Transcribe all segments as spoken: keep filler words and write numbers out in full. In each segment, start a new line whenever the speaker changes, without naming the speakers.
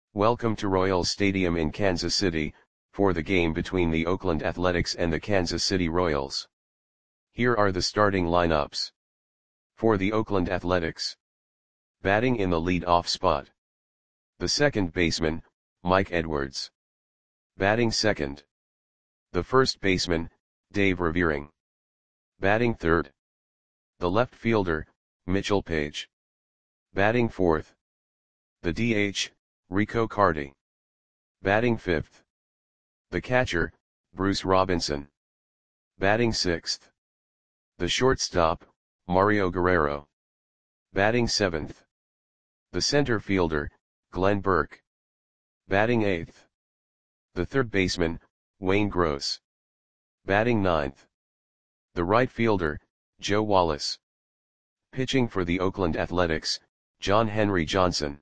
Welcome to Royals Stadium in Kansas City, for the game between the Oakland Athletics and the Kansas City Royals. Here are the starting lineups. For the Oakland Athletics. Batting in the lead-off spot. The second baseman, Mike Edwards. Batting second. The first baseman, Dave Revering. Batting third. The left fielder, Mitchell Page. Batting fourth. The D H, Rico Carty. Batting fifth. The catcher, Bruce Robinson. Batting sixth. The shortstop, Mario Guerrero. Batting seventh. The center fielder, Glenn Burke. Batting eighth. The third baseman, Wayne Gross. Batting ninth. The right fielder, Joe Wallace. Pitching for the Oakland Athletics, John Henry Johnson.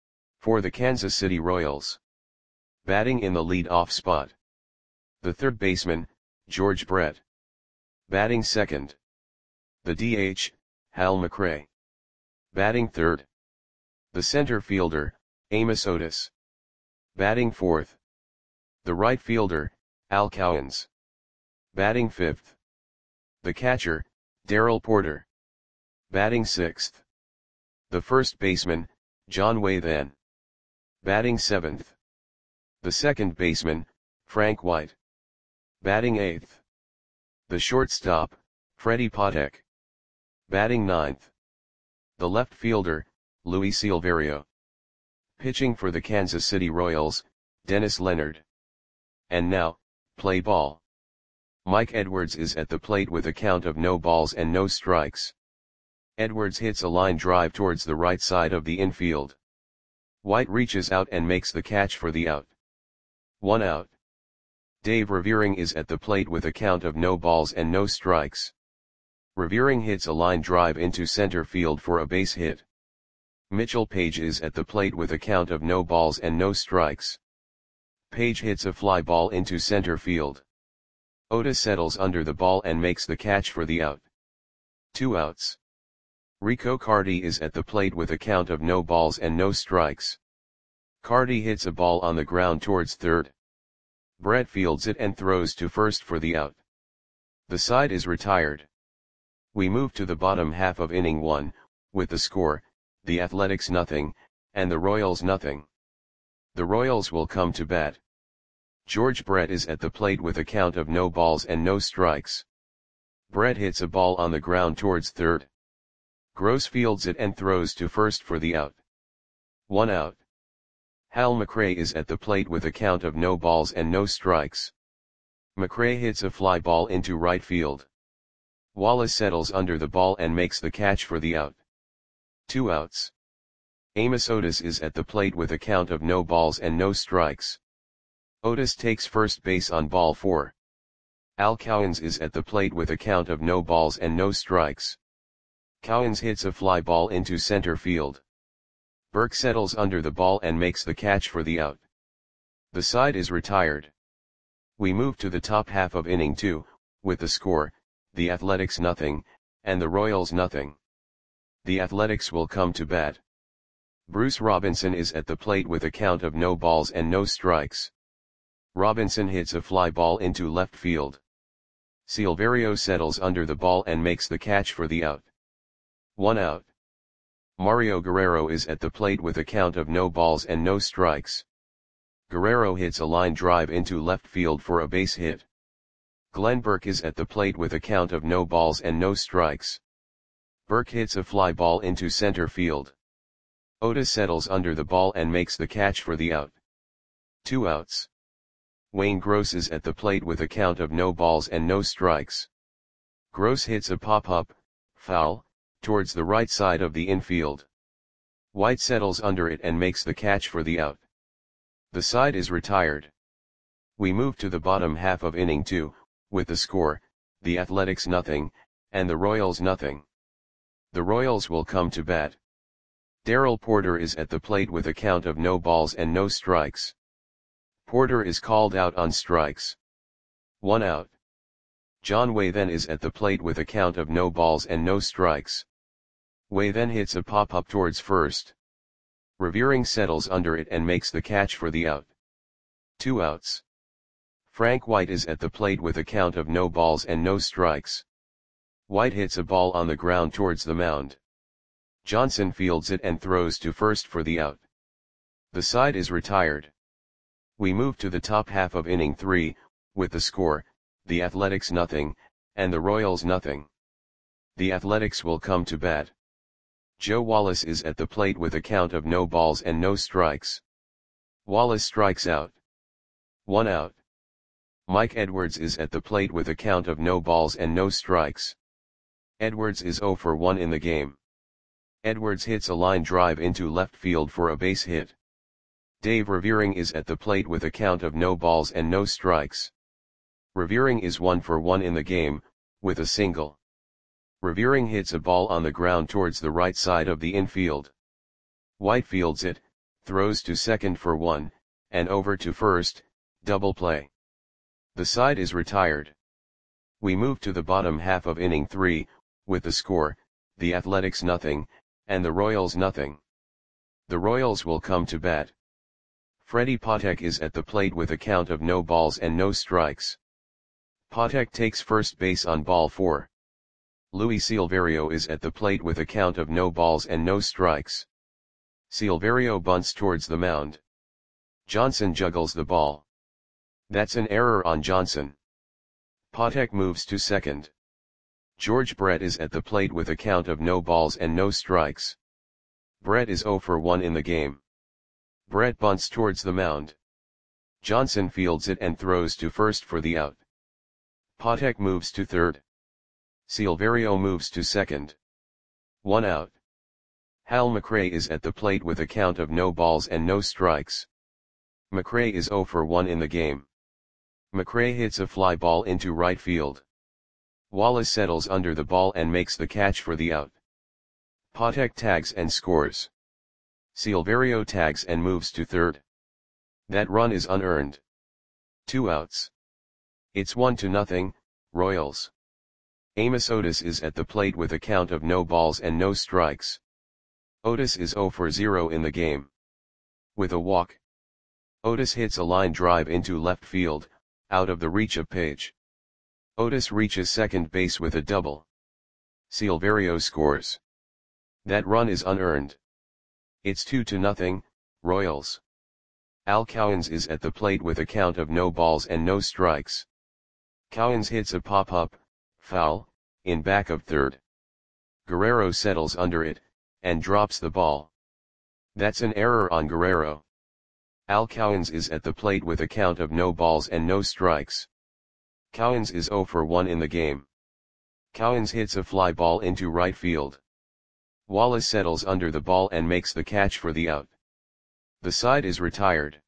For the Kansas City Royals. Batting in the lead-off spot. The third baseman, George Brett. Batting second. The D H, Hal McRae. Batting third. The center fielder, Amos Otis. Batting fourth. The right fielder, Al Cowens. Batting fifth. The catcher, Darrell Porter. Batting sixth. The first baseman, John Wathan. Batting seventh. The second baseman, Frank White. Batting eighth. The shortstop, Freddie Patek. Batting ninth. The left fielder, Luis Silverio. Pitching for the Kansas City Royals, Dennis Leonard. And now, play ball. Mike Edwards is at the plate with a count of no balls and no strikes. Edwards hits a line drive towards the right side of the infield. White reaches out and makes the catch for the out. One out. Dave Revering is at the plate with a count of no balls and no strikes. Revering hits a line drive into center field for a base hit. Mitchell Page is at the plate with a count of no balls and no strikes. Page hits a fly ball into center field. Otis settles under the ball and makes the catch for the out. Two outs. Rico Carty is at the plate with a count of no balls and no strikes. Carty hits a ball on the ground towards third. Brett fields it and throws to first for the out. The side is retired. We move to the bottom half of inning one, with the score, the Athletics nothing, and the Royals nothing. The Royals will come to bat. George Brett is at the plate with a count of no balls and no strikes. Brett hits a ball on the ground towards third. Gross fields it and throws to first for the out. One out. Hal McRae is at the plate with a count of no balls and no strikes. McRae hits a fly ball into right field. Wallace settles under the ball and makes the catch for the out. Two outs. Amos Otis is at the plate with a count of no balls and no strikes. Otis takes first base on ball four. Al Cowens is at the plate with a count of no balls and no strikes. Cowens hits a fly ball into center field. Burke settles under the ball and makes the catch for the out. The side is retired. We move to the top half of inning two, with the score, the Athletics nothing, and the Royals nothing. The Athletics will come to bat. Bruce Robinson is at the plate with a count of no balls and no strikes. Robinson hits a fly ball into left field. Silverio settles under the ball and makes the catch for the out. One out. Mario Guerrero is at the plate with a count of no balls and no strikes. Guerrero hits a line drive into left field for a base hit. Glenn Burke is at the plate with a count of no balls and no strikes. Burke hits a fly ball into center field. Otis settles under the ball and makes the catch for the out. Two outs. Wayne Gross is at the plate with a count of no balls and no strikes. Gross hits a pop-up, foul, towards the right side of the infield. White settles under it and makes the catch for the out. The side is retired. We move to the bottom half of inning two, with the score, the Athletics nothing, and the Royals nothing. The Royals will come to bat. Darrell Porter is at the plate with a count of no balls and no strikes. Porter is called out on strikes. One out. John Wathan is at the plate with a count of no balls and no strikes. Wathan hits a pop-up towards first. Revering settles under it and makes the catch for the out. Two outs. Frank White is at the plate with a count of no balls and no strikes. White hits a ball on the ground towards the mound. Johnson fields it and throws to first for the out. The side is retired. We move to the top half of inning three, with the score, the Athletics nothing, and the Royals nothing. The Athletics will come to bat. Joe Wallace is at the plate with a count of no balls and no strikes. Wallace strikes out. One out. Mike Edwards is at the plate with a count of no balls and no strikes. Edwards is oh for one in the game. Edwards hits a line drive into left field for a base hit. Dave Revering is at the plate with a count of no balls and no strikes. Revering is one for one in the game, with a single. Revering hits a ball on the ground towards the right side of the infield. White fields it, throws to second for one, and over to first, double play. The side is retired. We move to the bottom half of inning three, with the score, the Athletics nothing, and the Royals nothing. The Royals will come to bat. Freddie Patek is at the plate with a count of no balls and no strikes. Patek takes first base on ball four. Luis Silverio is at the plate with a count of no balls and no strikes. Silverio bunts towards the mound. Johnson juggles the ball. That's an error on Johnson. Patek moves to second. George Brett is at the plate with a count of no balls and no strikes. Brett is oh for one in the game. Brett bunts towards the mound. Johnson fields it and throws to first for the out. Patek moves to third. Silverio moves to second. One out. Hal McRae is at the plate with a count of no balls and no strikes. McRae is oh for one in the game. McRae hits a fly ball into right field. Wallace settles under the ball and makes the catch for the out. Patek tags and scores. Silverio tags and moves to third. That run is unearned. Two outs. It's one to nothing, Royals. Amos Otis is at the plate with a count of no balls and no strikes. Otis is oh for zero in the game. With a walk. Otis hits a line drive into left field, out of the reach of Page. Otis reaches second base with a double. Silverio scores. That run is unearned. It's two to nothing, Royals. Al Cowens is at the plate with a count of no balls and no strikes. Cowens hits a pop-up, foul, in back of third. Guerrero settles under it, and drops the ball. That's an error on Guerrero. Al Cowens is at the plate with a count of no balls and no strikes. Cowens is oh for one in the game. Cowens hits a fly ball into right field. Wallace settles under the ball and makes the catch for the out. The side is retired.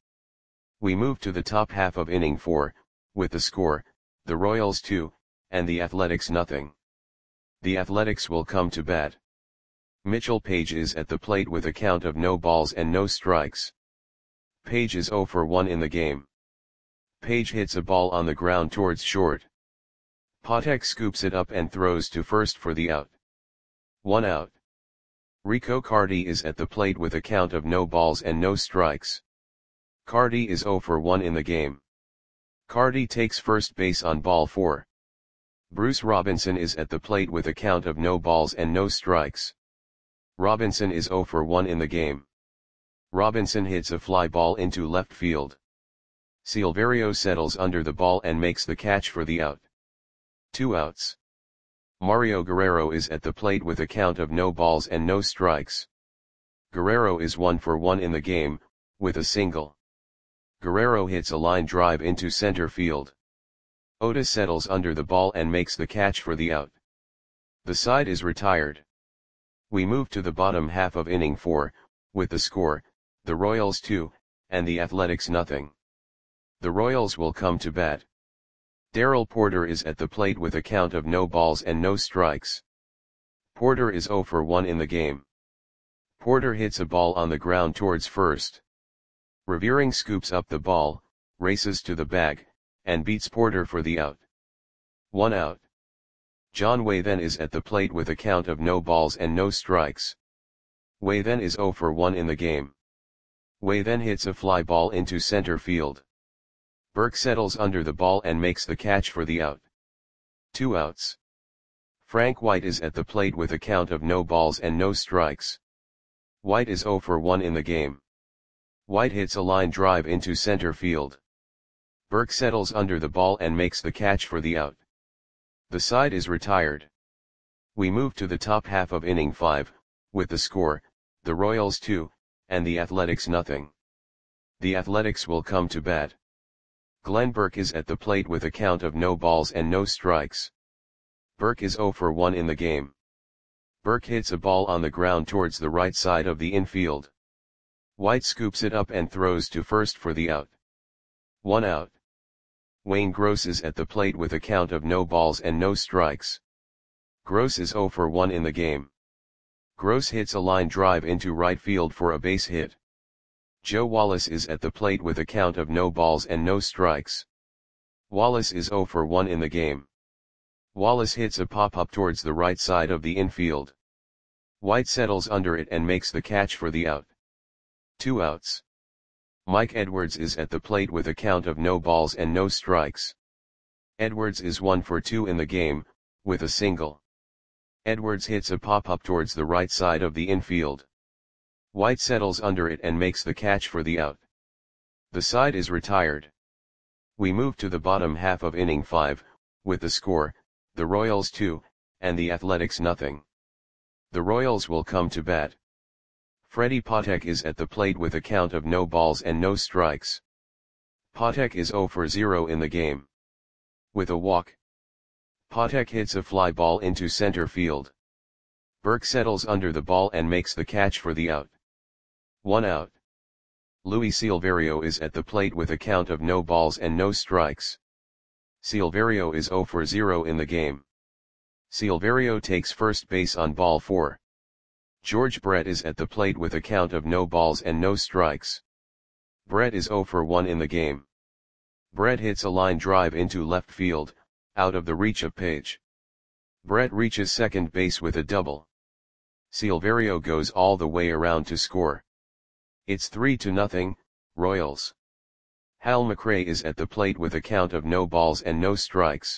We move to the top half of inning four, with the score, the Royals two, and the Athletics nothing. The Athletics will come to bat. Mitchell Page is at the plate with a count of no balls and no strikes. Page is oh for one in the game. Page hits a ball on the ground towards short. Patek scoops it up and throws to first for the out. One out. Rico Carty is at the plate with a count of no balls and no strikes. Carty is oh for one in the game. Carty takes first base on ball four. Bruce Robinson is at the plate with a count of no balls and no strikes. Robinson is oh for one in the game. Robinson hits a fly ball into left field. Silverio settles under the ball and makes the catch for the out. Two outs. Mario Guerrero is at the plate with a count of no balls and no strikes. Guerrero is one for one in the game, with a single. Guerrero hits a line drive into center field. Otis settles under the ball and makes the catch for the out. The side is retired. We move to the bottom half of inning four, with the score, the Royals two, and the Athletics nothing. The Royals will come to bat. Darrell Porter is at the plate with a count of no balls and no strikes. Porter is oh for one in the game. Porter hits a ball on the ground towards first. Revering scoops up the ball, races to the bag, and beats Porter for the out. One out. John Waythen is at the plate with a count of no balls and no strikes. Waythen is oh for one in the game. Way then hits a fly ball into center field. Burke settles under the ball and makes the catch for the out. Two outs. Frank White is at the plate with a count of no balls and no strikes. White is oh for one in the game. White hits a line drive into center field. Burke settles under the ball and makes the catch for the out. The side is retired. We move to the top half of inning five, with the score, the Royals two, and the Athletics nothing. The Athletics will come to bat. Glenn Burke is at the plate with a count of no balls and no strikes. Burke is oh for one in the game. Burke hits a ball on the ground towards the right side of the infield. White scoops it up and throws to first for the out. One out. Wayne Gross is at the plate with a count of no balls and no strikes. Gross is oh for one in the game. Gross hits a line drive into right field for a base hit. Joe Wallace is at the plate with a count of no balls and no strikes. Wallace is oh for one in the game. Wallace hits a pop-up towards the right side of the infield. White settles under it and makes the catch for the out. Two outs. Mike Edwards is at the plate with a count of no balls and no strikes. Edwards is one for two in the game, with a single. Edwards hits a pop-up towards the right side of the infield. White settles under it and makes the catch for the out. The side is retired. We move to the bottom half of inning five, with the score, the Royals two, and the Athletics nothing. The Royals will come to bat. Freddie Patek is at the plate with a count of no balls and no strikes. Patek is oh for zero in the game. With a walk. Patek hits a fly ball into center field. Burke settles under the ball and makes the catch for the out. One out. Luis Silverio is at the plate with a count of no balls and no strikes. Silverio is oh for zero in the game. Silverio takes first base on ball four. George Brett is at the plate with a count of no balls and no strikes. Brett is oh for one in the game. Brett hits a line drive into left field, out of the reach of Page. Brett reaches second base with a double. Silverio goes all the way around to score. It's three to nothing, Royals. Hal McRae is at the plate with a count of no balls and no strikes.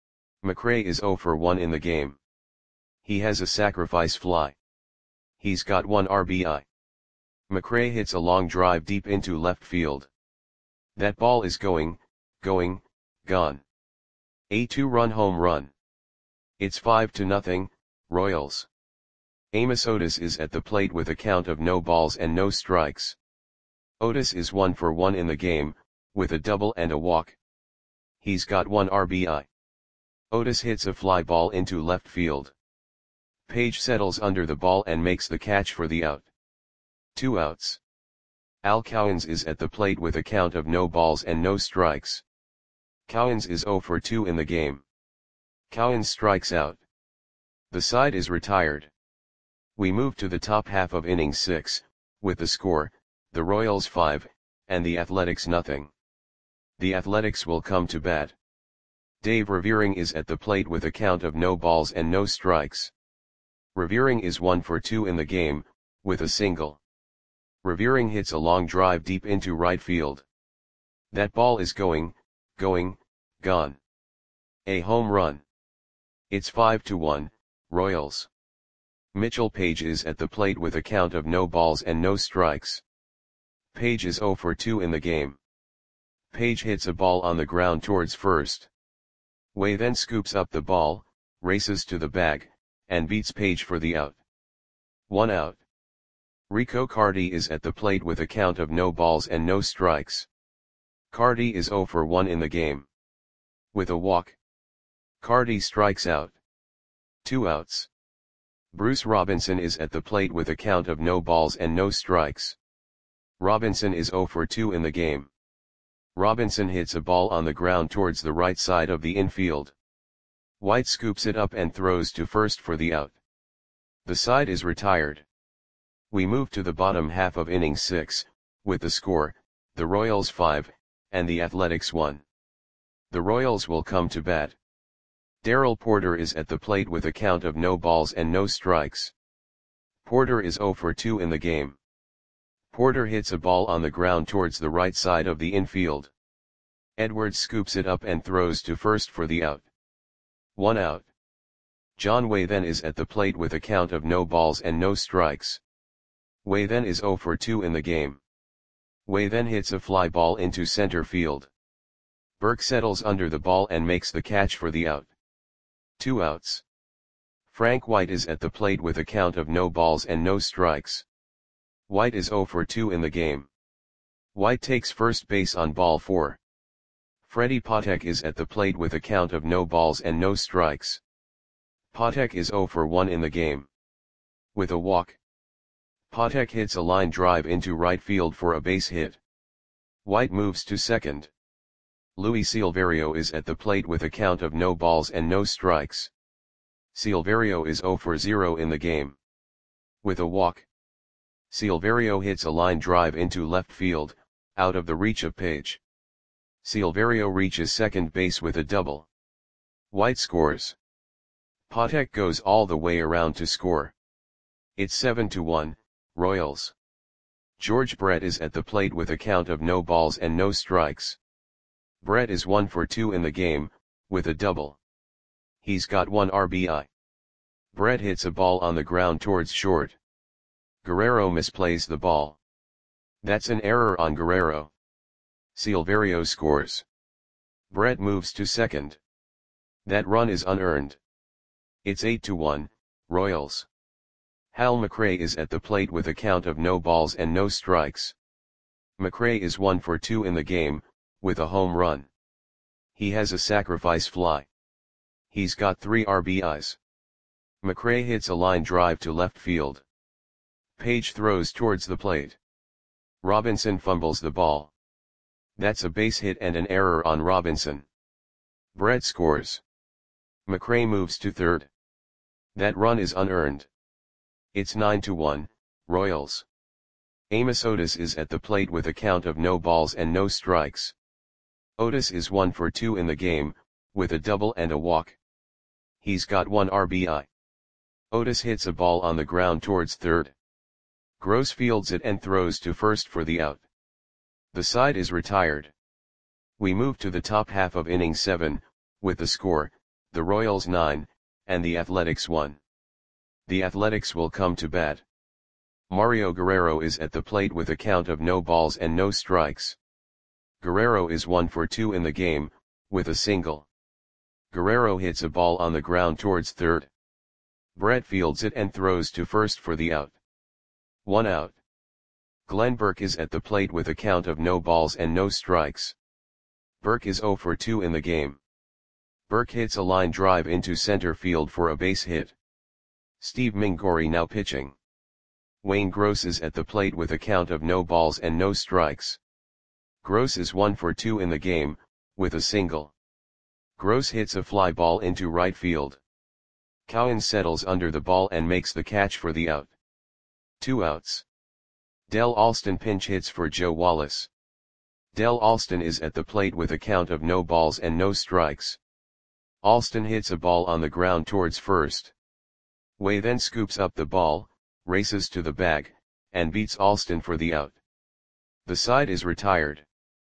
McRae is oh for one in the game. He has a sacrifice fly. He's got one R B I. McRae hits a long drive deep into left field. That ball is going, going, gone. A two-run home run. It's five to nothing, Royals. Amos Otis is at the plate with a count of no balls and no strikes. Otis is one for one in the game, with a double and a walk. He's got one R B I. Otis hits a fly ball into left field. Page settles under the ball and makes the catch for the out. Two outs. Al Cowens is at the plate with a count of no balls and no strikes. Cowens is oh for two in the game. Cowens strikes out. The side is retired. We move to the top half of inning six, with the score, the Royals five, and the Athletics nothing. The Athletics will come to bat. Dave Revering is at the plate with a count of no balls and no strikes. Revering is one for two in the game, with a single. Revering hits a long drive deep into right field. That ball is going, going, gone. A home run. It's five to one, Royals. Mitchell Page is at the plate with a count of no balls and no strikes. Page is oh for two in the game. Page hits a ball on the ground towards first. Way then scoops up the ball, races to the bag, and beats Page for the out. One out. Rico Carty is at the plate with a count of no balls and no strikes. Carty is oh for one in the game. With a walk. Carty strikes out. Two outs. Bruce Robinson is at the plate with a count of no balls and no strikes. Robinson is oh for two in the game. Robinson hits a ball on the ground towards the right side of the infield. White scoops it up and throws to first for the out. The side is retired. We move to the bottom half of inning six, with the score, the Royals five, and the Athletics one. The Royals will come to bat. Darrell Porter is at the plate with a count of no balls and no strikes. Porter is oh for two in the game. Porter hits a ball on the ground towards the right side of the infield. Edwards scoops it up and throws to first for the out. One out. John Way then is at the plate with a count of no balls and no strikes. Way then is oh for two in the game. Way then hits a fly ball into center field. Burke settles under the ball and makes the catch for the out. Two outs. Frank White is at the plate with a count of no balls and no strikes. White is oh for two in the game. White takes first base on ball four. Freddie Patek is at the plate with a count of no balls and no strikes. Patek is oh for one in the game. With a walk, Patek hits a line drive into right field for a base hit. White moves to second. Luis Silverio is at the plate with a count of no balls and no strikes. Silverio is oh for zero in the game. With a walk, Silverio hits a line drive into left field, out of the reach of Page. Silverio reaches second base with a double. White scores. Patek goes all the way around to score. It's seven to one, Royals. George Brett is at the plate with a count of no balls and no strikes. Brett is one for two in the game, with a double. He's got one R B I. Brett hits a ball on the ground towards short. Guerrero misplays the ball. That's an error on Guerrero. Silverio scores. Brett moves to second. That run is unearned. It's eight to one, Royals. Hal McRae is at the plate with a count of no balls and no strikes. McRae is one for two in the game, with a home run. He has a sacrifice fly. He's got three R B Is. McRae hits a line drive to left field. Page throws towards the plate. Robinson fumbles the ball. That's a base hit and an error on Robinson. Brett scores. McRae moves to third. That run is unearned. It's nine to one, Royals. Amos Otis is at the plate with a count of no balls and no strikes. Otis is one for two in the game, with a double and a walk. He's got one R B I. Otis hits a ball on the ground towards third. Gross fields it and throws to first for the out. The side is retired. We move to the top half of inning seven, with the score, the Royals nine, and the Athletics one. The Athletics will come to bat. Mario Guerrero is at the plate with a count of no balls and no strikes. Guerrero is one for two in the game, with a single. Guerrero hits a ball on the ground towards third. Brett fields it and throws to first for the out. One out. Glenn Burke is at the plate with a count of no balls and no strikes. Burke is oh for two in the game. Burke hits a line drive into center field for a base hit. Steve Mingori now pitching. Wayne Gross is at the plate with a count of no balls and no strikes. Gross is one for two in the game, with a single. Gross hits a fly ball into right field. Cowan settles under the ball and makes the catch for the out. Two outs. Del Alston pinch hits for Joe Wallace. Del Alston is at the plate with a count of no balls and no strikes. Alston hits a ball on the ground towards first. Way then scoops up the ball, races to the bag, and beats Alston for the out. The side is retired.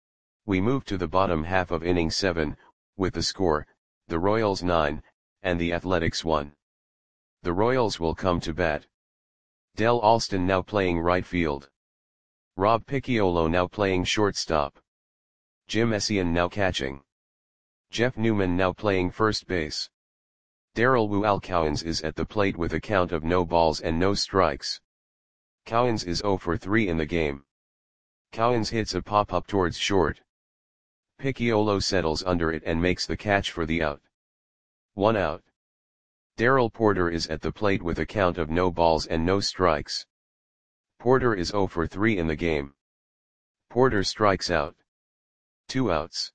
We move to the bottom half of inning seven, with the score, the Royals nine, and the Athletics one. The Royals will come to bat. Del Alston now playing right field. Rob Picciolo now playing shortstop. Jim Essien now catching. Jeff Newman now playing first base. Darrell Wual Cowens is at the plate with a count of no balls and no strikes. Cowens is oh for three in the game. Cowens hits a pop-up towards short. Picciolo settles under it and makes the catch for the out. One out. Darrell Porter is at the plate with a count of no balls and no strikes. Porter is oh for three in the game. Porter strikes out. Two outs.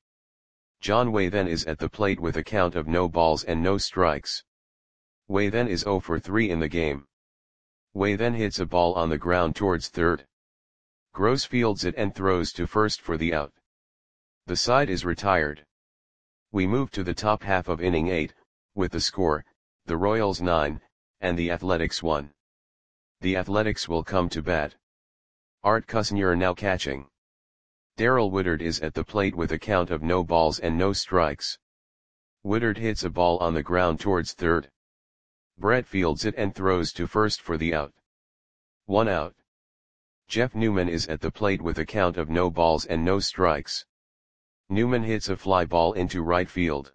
John Way then is at the plate with a count of no balls and no strikes. Way then is oh for three in the game. Way then hits a ball on the ground towards third. Gross fields it and throws to first for the out. The side is retired. We move to the top half of inning eight, with the score, the Royals nine, and the Athletics one. The Athletics will come to bat. Art Kusnier now catching. Darrell Woodard is at the plate with a count of no balls and no strikes. Woodard hits a ball on the ground towards third. Brett fields it and throws to first for the out. One out. Jeff Newman is at the plate with a count of no balls and no strikes. Newman hits a fly ball into right field.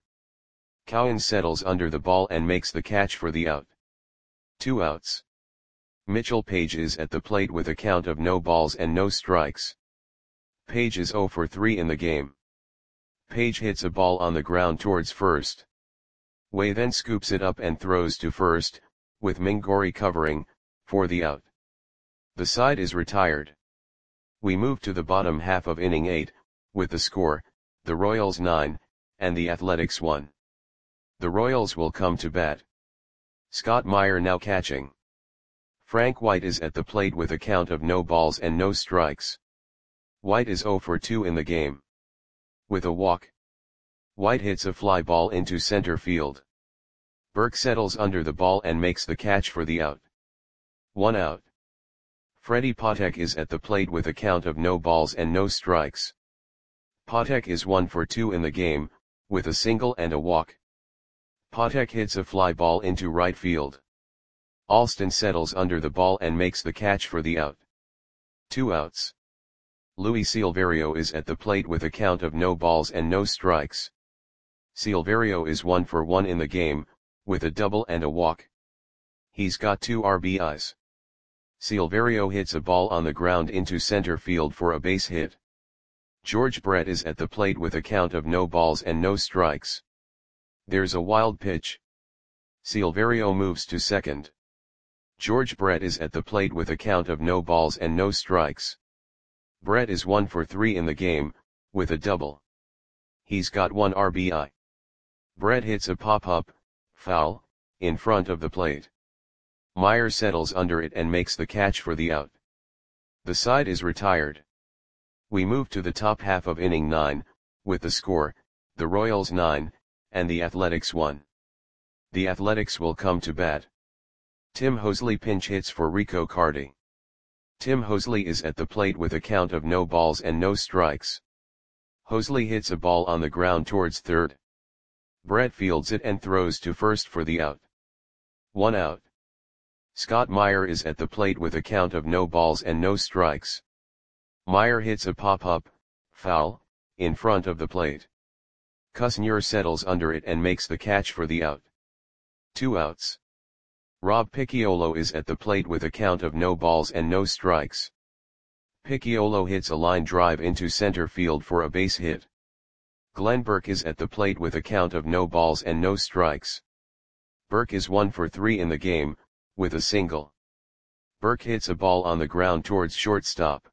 Cowan settles under the ball and makes the catch for the out. Two outs. Mitchell Page is at the plate with a count of no balls and no strikes. Page is zero for three in the game. Page hits a ball on the ground towards first. Way then scoops it up and throws to first, with Mingori covering, for the out. The side is retired. We move to the bottom half of inning eight, with the score, the Royals nine, and the Athletics one. The Royals will come to bat. Scott Meyer now catching. Frank White is at the plate with a count of no balls and no strikes. White is zero for two in the game. With a walk, White hits a fly ball into center field. Burke settles under the ball and makes the catch for the out. One out. Freddie Patek is at the plate with a count of no balls and no strikes. Patek is one for two in the game, with a single and a walk. Patek hits a fly ball into right field. Alston settles under the ball and makes the catch for the out. Two outs. Luis Silverio is at the plate with a count of no balls and no strikes. Silverio is one for one in the game, with a double and a walk. He's got two R B Is. Silverio hits a ball on the ground into center field for a base hit. George Brett is at the plate with a count of no balls and no strikes. There's a wild pitch. Silverio moves to second. George Brett is at the plate with a count of no balls and no strikes. Brett is one for three in the game, with a double. He's got one R B I. Brett hits a pop-up, foul, in front of the plate. Meyer settles under it and makes the catch for the out. The side is retired. We move to the top half of inning nine, with the score, the Royals nine, and the Athletics one. The Athletics will come to bat. Tim Hosley pinch hits for Rico Carty. Tim Hosley is at the plate with a count of no balls and no strikes. Hosley hits a ball on the ground towards third. Brett fields it and throws to first for the out. One out. Scott Meyer is at the plate with a count of no balls and no strikes. Meyer hits a pop-up, foul, in front of the plate. Kusnier settles under it and makes the catch for the out. Two outs. Rob Picciolo is at the plate with a count of no balls and no strikes. Picciolo hits a line drive into center field for a base hit. Glenn Burke is at the plate with a count of no balls and no strikes. Burke is one for three in the game, with a single. Burke hits a ball on the ground towards shortstop.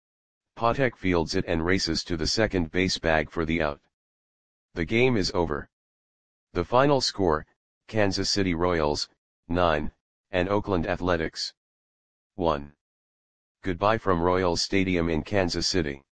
Patek fields it and races to the second base bag for the out. The game is over. The final score, Kansas City Royals, nine, and Oakland Athletics, one. Goodbye from Royals Stadium in Kansas City.